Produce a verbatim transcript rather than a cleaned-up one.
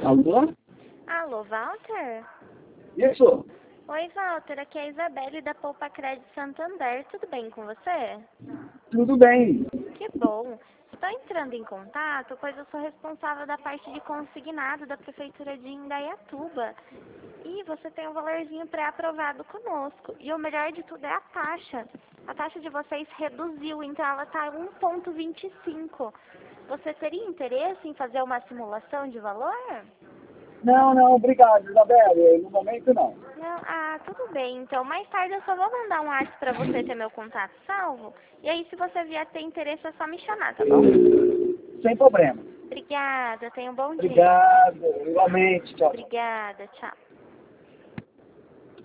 Alô? Alô, Walter? Isso? Oi, Walter, aqui é a Isabelle da Poupa Crédito Santander. Tudo bem com você? Tudo bem. Que bom. Estou entrando em contato, pois eu sou responsável da parte de consignado da Prefeitura de Indaiatuba. E você tem um valorzinho pré-aprovado conosco. E o melhor de tudo é a taxa. A taxa de vocês reduziu, então ela está um vírgula vinte e cinco. Você teria interesse em fazer uma simulação de valor? Não, não, obrigado, Isabelle. No momento, não. Não, ah, tudo bem. Então, mais tarde eu só vou mandar um WhatsApp para você ter meu contato salvo. E aí, se você vier ter interesse, é só me chamar, tá bom? Sem problema. Obrigada, tenha um bom dia. Obrigado, igualmente. Tchau. Obrigada, tchau.